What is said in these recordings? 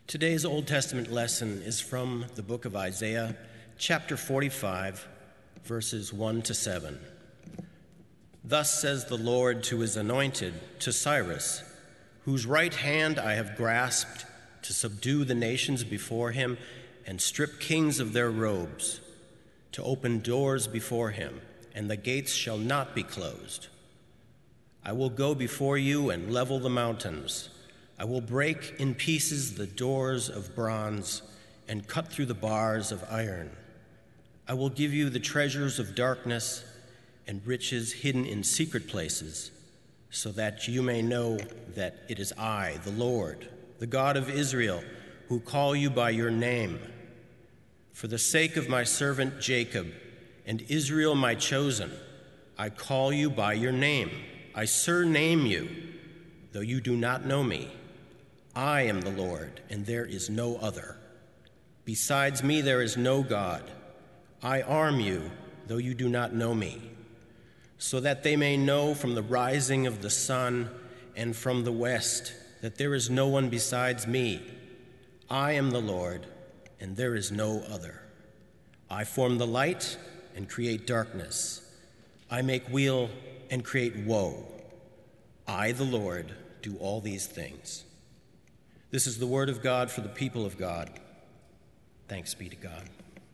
Today's Old Testament lesson is from the book of Isaiah, chapter 45, verses 1 to 7. Thus says the Lord to his anointed, to Cyrus, whose right hand I have grasped to subdue the nations before him and strip kings of their robes, to open doors before him, and the gates shall not be closed. I will go before you and level the mountains. I will break in pieces the doors of bronze and cut through the bars of iron. I will give you the treasures of darkness and riches hidden in secret places, so that you may know that it is I, the Lord, the God of Israel, who call you by your name. For the sake of my servant Jacob and Israel my chosen, I call you by your name. I surname you, though you do not know me. I am the Lord, and there is no other. Besides me there is no God. I arm you, though you do not know me, so that they may know from the rising of the sun and from the west that there is no one besides me. I am the Lord, and there is no other. I form the light and create darkness. I make weal and create woe. I, the Lord, do all these things. This is the word of God for the people of God. Thanks be to God.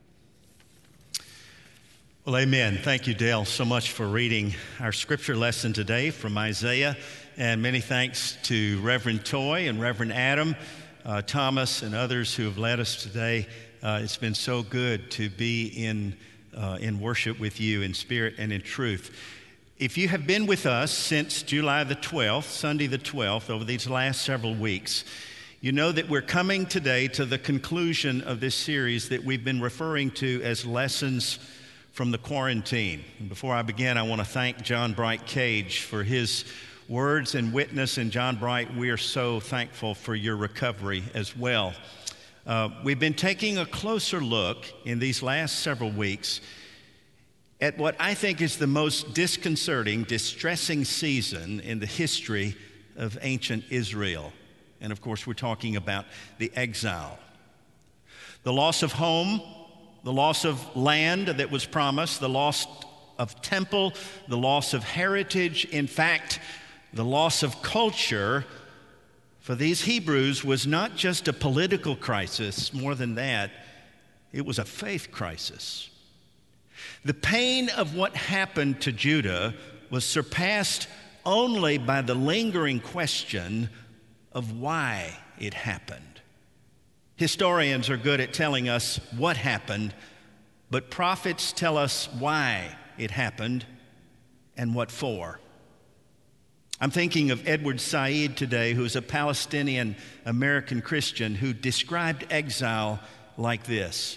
Well, amen. Thank you, Dale, so much for reading our scripture lesson today from Isaiah. And many thanks to Reverend Toy and Reverend Adam, Thomas, and others who have led us today. It's been so good to be in worship with you in spirit and in truth. If you have been with us since July the 12th, Sunday the 12th, over these last several weeks, you know that we're coming today to the conclusion of this series that we've been referring to as Lessons from the Quarantine. And before I begin, I want to thank John Bright Cage for his words and witness. And John Bright, we are so thankful for your recovery as well. We've been taking a closer look in these last several weeks at what I think is the most disconcerting, distressing season in the history of ancient Israel. And of course, we're talking about the exile. The loss of home, the loss of land that was promised, the loss of temple, the loss of heritage, in fact, the loss of culture for these Hebrews was not just a political crisis. More than that, it was a faith crisis. The pain of what happened to Judah was surpassed only by the lingering question of why it happened. Historians are good at telling us what happened, but prophets tell us why it happened and what for. I'm thinking of Edward Said today, who's a Palestinian American Christian who described exile like this.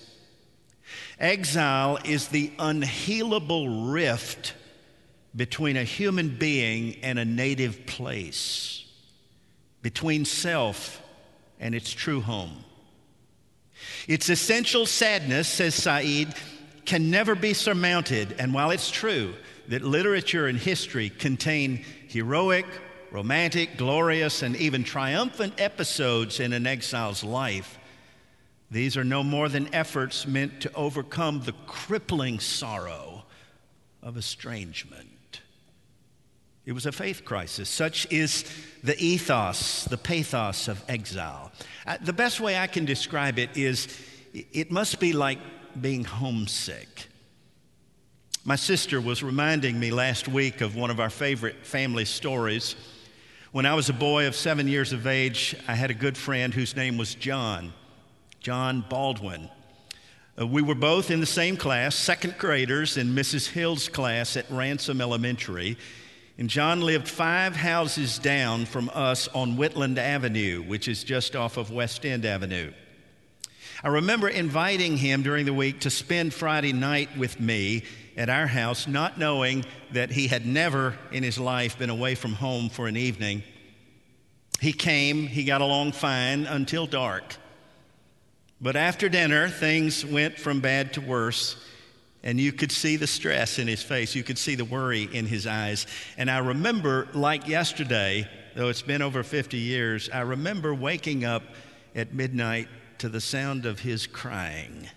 Exile is the unhealable rift between a human being and a native place, between self and its true home. Its essential sadness, says Said, can never be surmounted, and while it's true that literature and history contain heroic, romantic, glorious, and even triumphant episodes in an exile's life, these are no more than efforts meant to overcome the crippling sorrow of estrangement. It was a faith crisis. Such is the ethos, the pathos of exile. The best way I can describe it is it must be like being homesick. My sister was reminding me last week of one of our favorite family stories. When I was a boy of 7 years of age, I had a good friend whose name was John Baldwin. We were both in the same class, second graders in Mrs. Hill's class at Ransom Elementary. And John lived 5 houses down from us on Whitland Avenue, which is just off of West End Avenue. I remember inviting him during the week to spend Friday night with me at our house, not knowing that he had never in his life been away from home for an evening. He came, he got along fine until dark. But after dinner, things went from bad to worse. And you could see the stress in his face. You could see the worry in his eyes. And I remember, like yesterday, though it's been over 50 years, I remember waking up at midnight to the sound of his crying.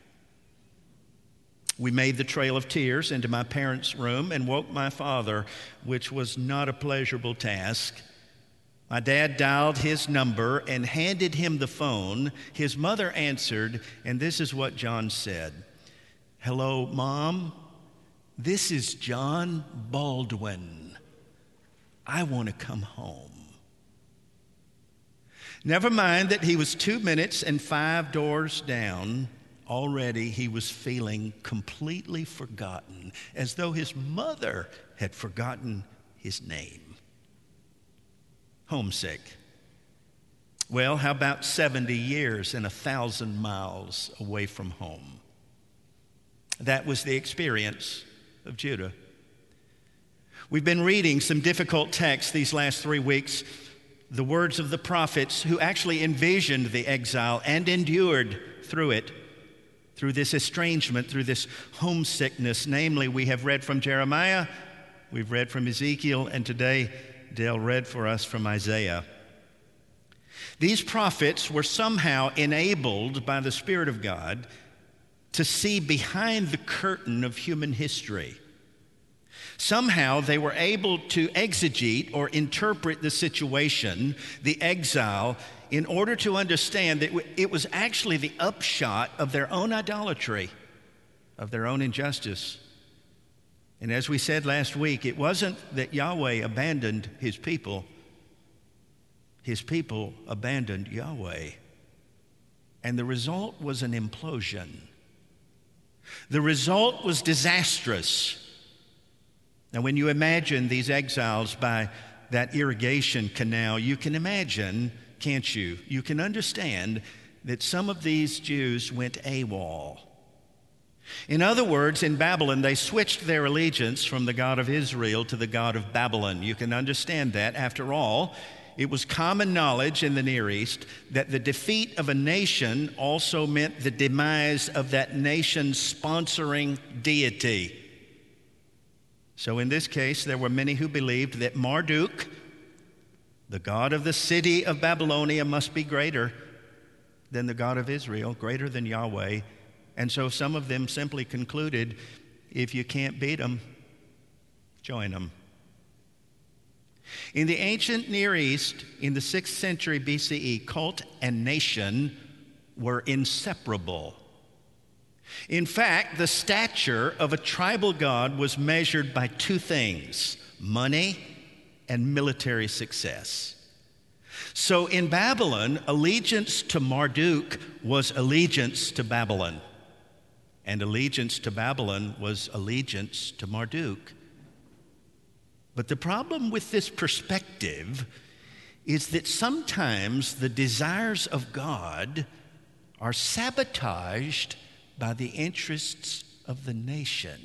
We made the trail of tears into my parents' room and woke my father, which was not a pleasurable task. My dad dialed his number and handed him the phone. His mother answered, and this is what John said. "Hello, Mom. This is John Baldwin. I want to come home." Never mind that he was 2 minutes and 5 doors down. Already he was feeling completely forgotten, as though his mother had forgotten his name. Homesick. Well, how about 70 years and 1,000 miles away from home? That was the experience of Judah. We've been reading some difficult texts these last 3 weeks, the words of the prophets who actually envisioned the exile and endured through it, through this estrangement, through this homesickness. Namely, we have read from Jeremiah, we've read from Ezekiel, and today Dale read for us from Isaiah. These prophets were somehow enabled by the Spirit of God to see behind the curtain of human history. Somehow they were able to exegete or interpret the situation, the exile, in order to understand that it was actually the upshot of their own idolatry, of their own injustice. And as we said last week, it wasn't that Yahweh abandoned his people abandoned Yahweh. And the result was an implosion. The result was disastrous. Now, when you imagine these exiles by that irrigation canal, you can imagine, can't you? You can understand that some of these Jews went AWOL. In other words, in Babylon, they switched their allegiance from the God of Israel to the God of Babylon. You can understand that. After all, it was common knowledge in the Near East that the defeat of a nation also meant the demise of that nation's sponsoring deity. So in this case, there were many who believed that Marduk, the god of the city of Babylonia, must be greater than the God of Israel, greater than Yahweh. And so some of them simply concluded, if you can't beat them, join them. In the ancient Near East, in the 6th century BCE, cult and nation were inseparable. In fact, the stature of a tribal god was measured by 2 things: money and military success. So in Babylon, allegiance to Marduk was allegiance to Babylon, and allegiance to Babylon was allegiance to Marduk. But the problem with this perspective is that sometimes the desires of God are sabotaged by the interests of the nation.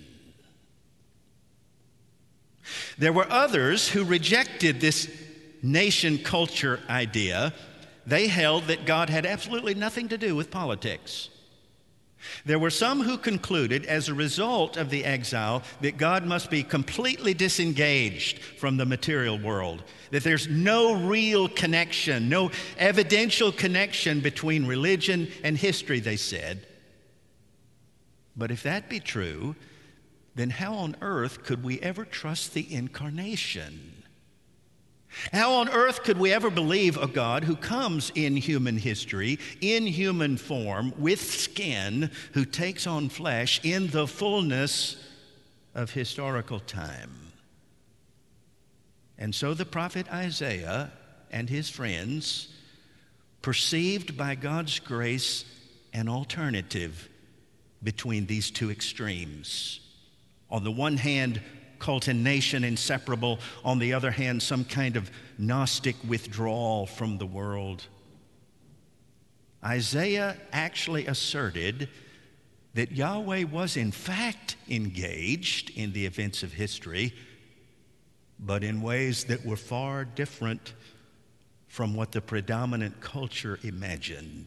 There were others who rejected this nation culture idea. They held that God had absolutely nothing to do with politics. There were some who concluded, as a result of the exile, that God must be completely disengaged from the material world, that there's no real connection, no evidential connection between religion and history, they said. But if that be true, then how on earth could we ever trust the incarnation? How on earth could we ever believe a God who comes in human history, in human form, with skin, who takes on flesh in the fullness of historical time? And so the prophet Isaiah and his friends perceived by God's grace an alternative between these 2 extremes. On the one hand, cult and nation inseparable. On the other hand, some kind of Gnostic withdrawal from the world. Isaiah actually asserted that Yahweh was in fact engaged in the events of history, but in ways that were far different from what the predominant culture imagined.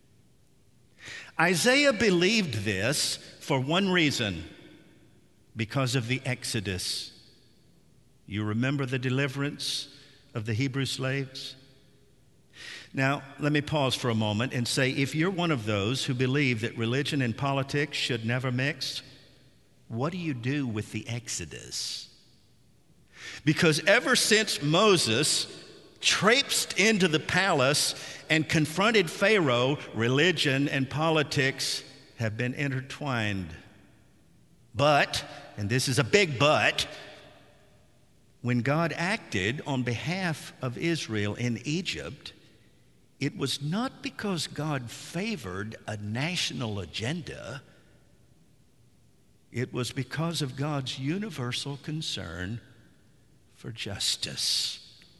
Isaiah believed this for one reason: because of the Exodus. You remember the deliverance of the Hebrew slaves? Now, let me pause for a moment and say, if you're one of those who believe that religion and politics should never mix, what do you do with the Exodus? Because ever since Moses traipsed into the palace and confronted Pharaoh, religion and politics have been intertwined. But, and this is a big but, when God acted on behalf of Israel in Egypt, it was not because God favored a national agenda. It was because of God's universal concern for justice.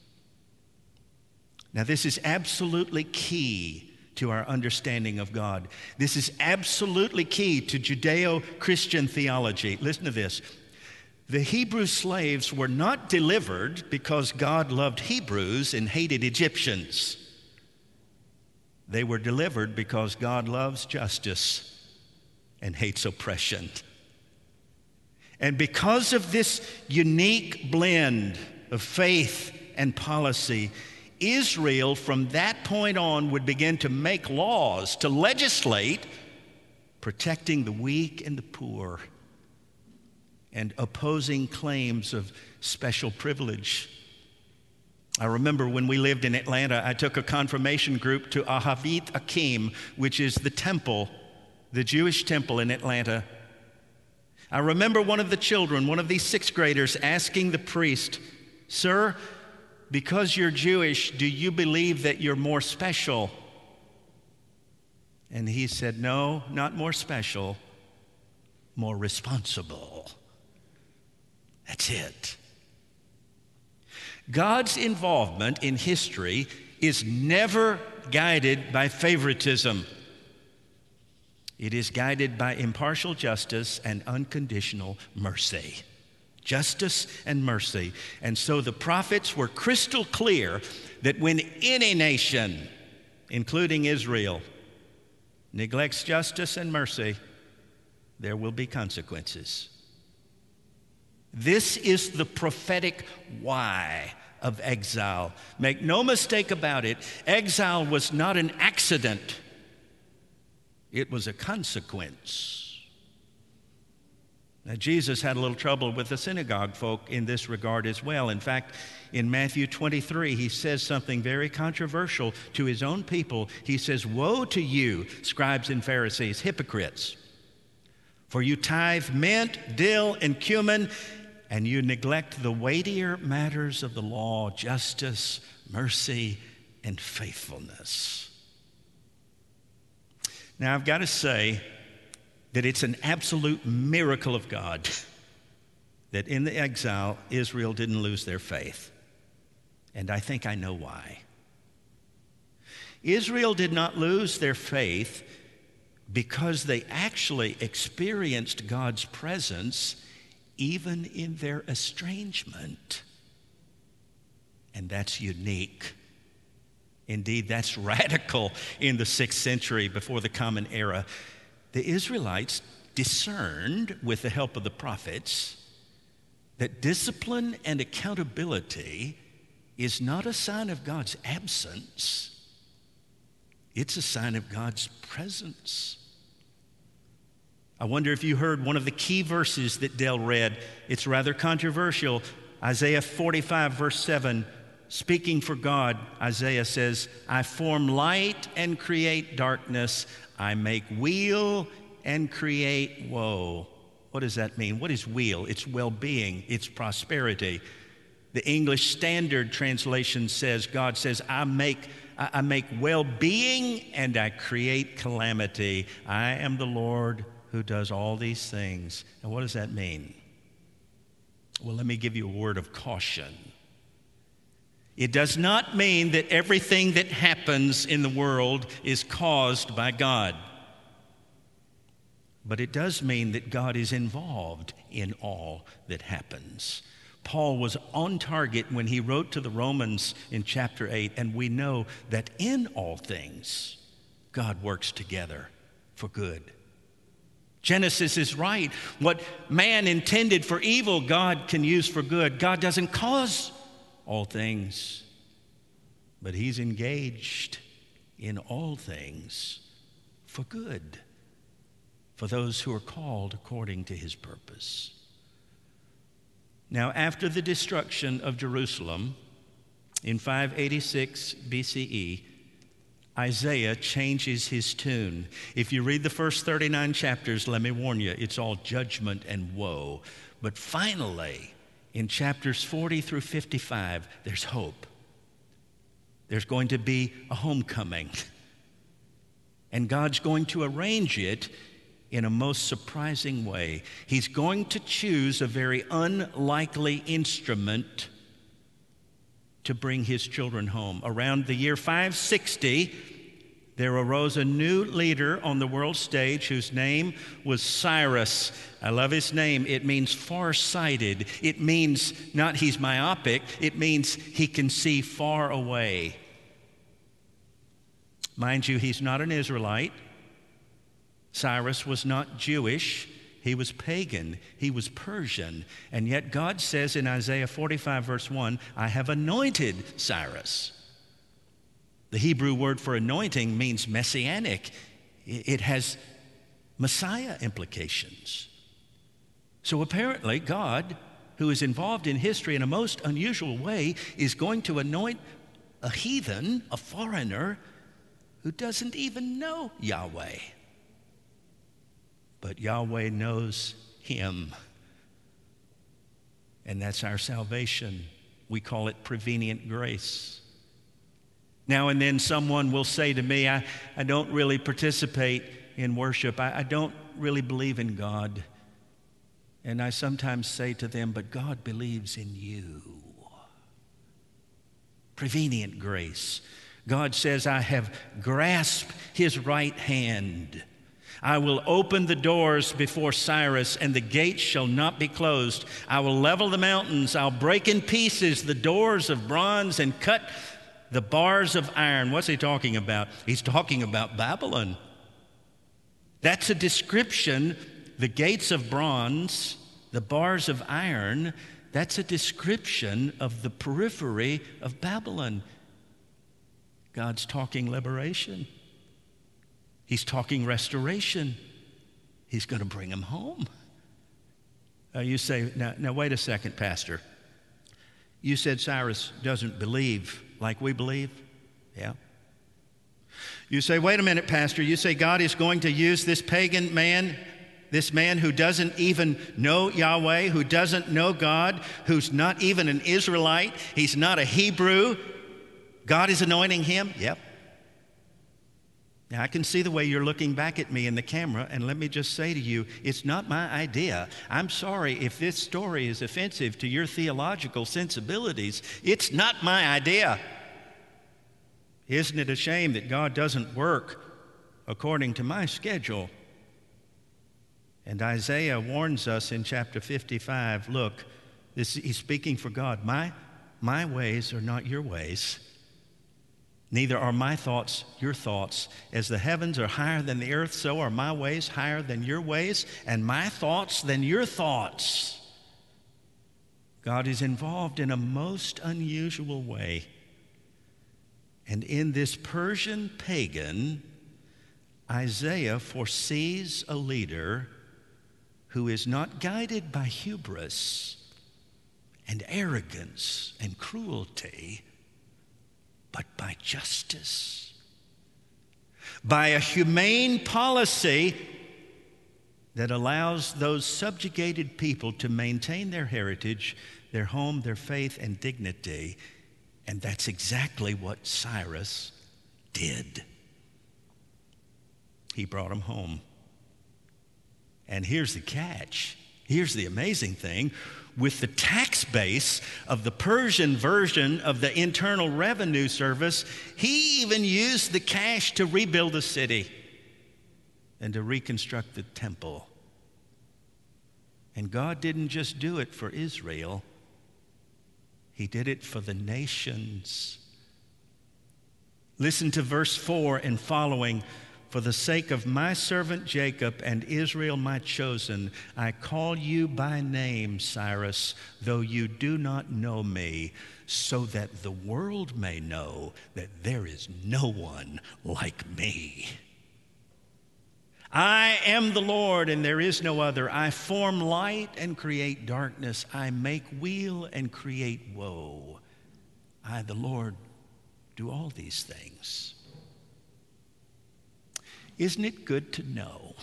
Now, this is absolutely key to our understanding of God. This is absolutely key to Judeo-Christian theology. Listen to this. The Hebrew slaves were not delivered because God loved Hebrews and hated Egyptians. They were delivered because God loves justice and hates oppression. And because of this unique blend of faith and policy, Israel from that point on would begin to make laws, to legislate, protecting the weak and the poor and opposing claims of special privilege. I remember when we lived in Atlanta, I took a confirmation group to Ahavit Akim, which is the temple, the Jewish temple in Atlanta. I remember one of the children, one of these sixth graders, asking the priest, "Sir, because you're Jewish, do you believe that you're more special?" And he said, "No, not more special, more responsible." That's it. God's involvement in history is never guided by favoritism. It is guided by impartial justice and unconditional mercy. Justice and mercy. And so the prophets were crystal clear that when any nation, including Israel, neglects justice and mercy, there will be consequences. This is the prophetic why of exile. Make no mistake about it, exile was not an accident. It was a consequence. Now, Jesus had a little trouble with the synagogue folk in this regard as well. In fact, in Matthew 23, he says something very controversial to his own people. He says, "Woe to you, scribes and Pharisees, hypocrites! For you tithe mint, dill, and cumin, and you neglect the weightier matters of the law, justice, mercy, and faithfulness." Now, I've got to say that it's an absolute miracle of God that in the exile, Israel didn't lose their faith. And I think I know why. Israel did not lose their faith because they actually experienced God's presence even in their estrangement. And that's unique. Indeed, that's radical in the 6th century before the Common Era. The Israelites discerned, with the help of the prophets, that discipline and accountability is not a sign of God's absence. It's a sign of God's presence. I wonder if you heard one of the key verses that Dale read. It's rather controversial. Isaiah 45, verse 7. Speaking for God, Isaiah says, "I form light and create darkness. I make weal and create woe." What does that mean? What is weal? It's well-being. It's prosperity. The English Standard Translation says, God says, I make well-being and I create calamity. I am the Lord who does all these things. And what does that mean? Well, let me give you a word of caution. It does not mean that everything that happens in the world is caused by God. But it does mean that God is involved in all that happens. Paul was on target when he wrote to the Romans in chapter 8, and we know that in all things, God works together for good. Genesis is right. What man intended for evil, God can use for good. God doesn't cause all things, but he's engaged in all things for good, for those who are called according to his purpose. Now, after the destruction of Jerusalem in 586 BCE, Isaiah changes his tune. If you read the first 39 chapters, let me warn you, it's all judgment and woe. But finally, in chapters 40 through 55, there's hope. There's going to be a homecoming. And God's going to arrange it in a most surprising way. He's going to choose a very unlikely instrument to bring his children home. Around the year 560, there arose a new leader on the world stage whose name was Cyrus. I love his name. It means far-sighted. It means not he's myopic. It means he can see far away. Mind you, he's not an Israelite. Cyrus was not Jewish. He was pagan. He was Persian. And yet God says in Isaiah 45, verse 1, I have anointed Cyrus. The Hebrew word for anointing means messianic. It has Messiah implications. So apparently God, who is involved in history in a most unusual way, is going to anoint a heathen, a foreigner, who doesn't even know Yahweh. But Yahweh knows him. And that's our salvation. We call it prevenient grace. Now and then someone will say to me, I don't really participate in worship. I don't really believe in God. And I sometimes say to them, but God believes in you. Prevenient grace. God says, I have grasped his right hand. I will open the doors before Cyrus, and the gates shall not be closed. I will level the mountains. I'll break in pieces the doors of bronze and cut the bars of iron. What's he talking about? He's talking about Babylon. That's a description. The gates of bronze, the bars of iron, that's a description of the periphery of Babylon. God's talking liberation. He's talking restoration. He's going to bring them home. You say, now wait a second, Pastor. You said Cyrus doesn't believe like we believe? Yeah. You say, wait a minute, Pastor. You say God is going to use this pagan man, this man who doesn't even know Yahweh, who doesn't know God, who's not even an Israelite. He's not a Hebrew. God is anointing him? Yep. Now, I can see the way you're looking back at me in the camera, and let me just say to you, it's not my idea. I'm sorry if this story is offensive to your theological sensibilities. It's not my idea. Isn't it a shame that God doesn't work according to my schedule? And Isaiah warns us in chapter 55, look, he's speaking for God. My ways are not your ways. Neither are my thoughts your thoughts. As the heavens are higher than the earth, so are my ways higher than your ways, and my thoughts than your thoughts. God is involved in a most unusual way. And in this Persian pagan, Isaiah foresees a leader who is not guided by hubris and arrogance and cruelty, but by justice, by a humane policy that allows those subjugated people to maintain their heritage, their home, their faith, and dignity. And that's exactly what Cyrus did. He brought them home. And here's the catch. Here's the amazing thing. With the tax base of the Persian version of the Internal Revenue Service, he even used the cash to rebuild the city and to reconstruct the temple. And God didn't just do it for Israel. He did it for the nations. Listen to verse 4 and following. for the sake of my servant Jacob and Israel my chosen, I call you by name, Cyrus, though you do not know me, so that the world may know that there is no one like me. I am the Lord, and there is no other. I form light and create darkness. I make weal and create woe. I, the Lord, do all these things. Isn't it good to know?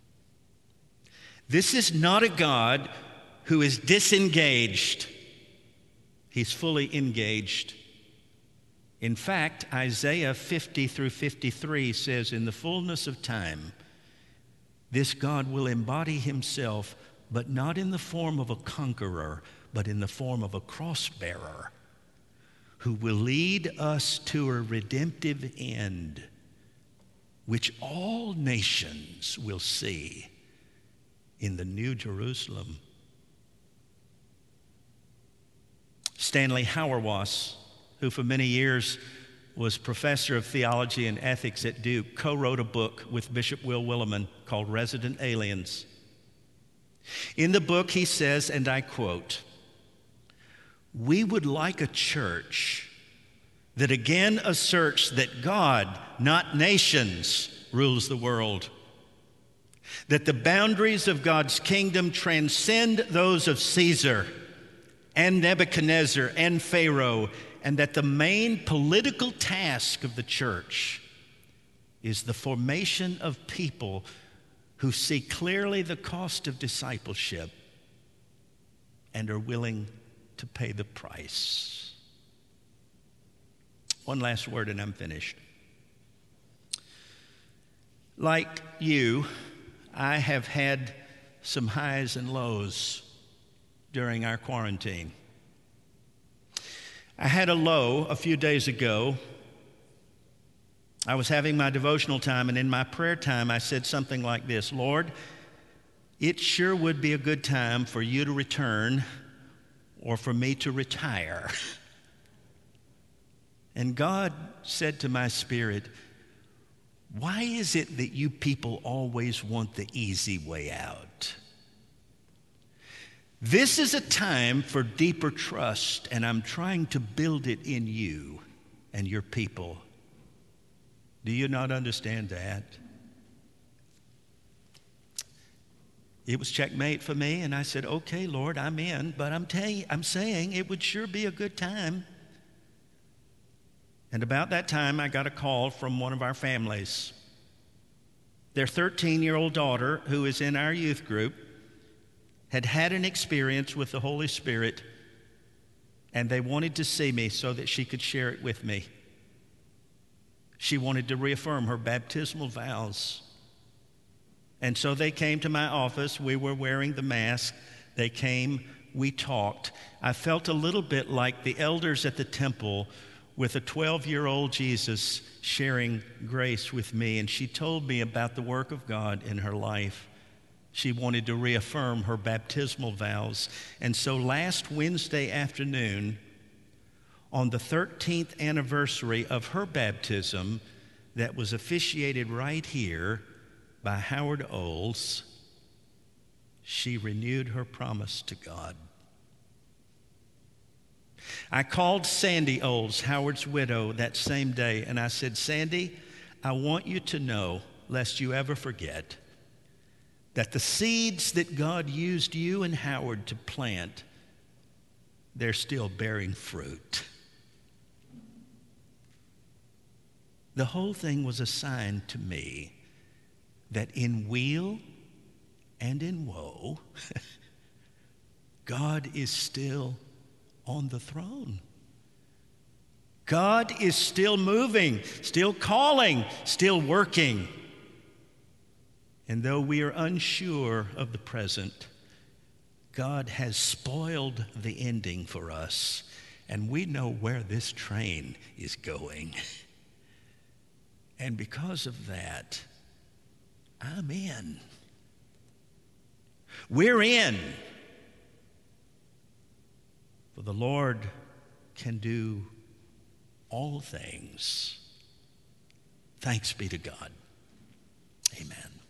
This is not a God who is disengaged. He's fully engaged. In fact, Isaiah 50 through 53 says, in the fullness of time, this God will embody himself, but not in the form of a conqueror, but in the form of a cross-bearer, who will lead us to a redemptive end, which all nations will see in the New Jerusalem. Stanley Hauerwas, who for many years was professor of theology and ethics at Duke, co-wrote a book with Bishop Will Willimon called Resident Aliens. In the book, he says, and I quote, "We would like a church that again asserts that God, not nations, rules the world, that the boundaries of God's kingdom transcend those of Caesar and Nebuchadnezzar and Pharaoh, and that the main political task of the church is the formation of people who see clearly the cost of discipleship and are willing to pay the price." One last word and I'm finished. Like you, I have had some highs and lows during our quarantine. I had a low a few days ago. I was having my devotional time, and in my prayer time, I said something like this: Lord, it sure would be a good time for you to return or for me to retire. And God said to my spirit, why is it that you people always want the easy way out? This is a time for deeper trust, and I'm trying to build it in you and your people. Do you not understand that? It was checkmate for me, and I said, okay, Lord, I'm in, but I'm saying it would sure be a good time. And about that time, I got a call from one of our families. Their 13-year-old daughter, who is in our youth group, had had an experience with the Holy Spirit, and they wanted to see me so that she could share it with me. She wanted to reaffirm her baptismal vows. And so they came to my office. We were wearing the mask. They came, we talked. I felt a little bit like the elders at the temple with a 12-year-old Jesus sharing grace with me, and she told me about the work of God in her life. She wanted to reaffirm her baptismal vows. And so last Wednesday afternoon, on the 13th anniversary of her baptism that was officiated right here by Howard Oles, she renewed her promise to God. I called Sandy Oles, Howard's widow, that same day, and I said, Sandy, I want you to know, lest you ever forget, that the seeds that God used you and Howard to plant, they're still bearing fruit. The whole thing was a sign to me that in weal and in woe, God is still on the throne. God is still moving, still calling, still working. And though we are unsure of the present, God has spoiled the ending for us, and we know where this train is going. And because of that, I'm in. We're in. For the Lord can do all things. Thanks be to God. Amen.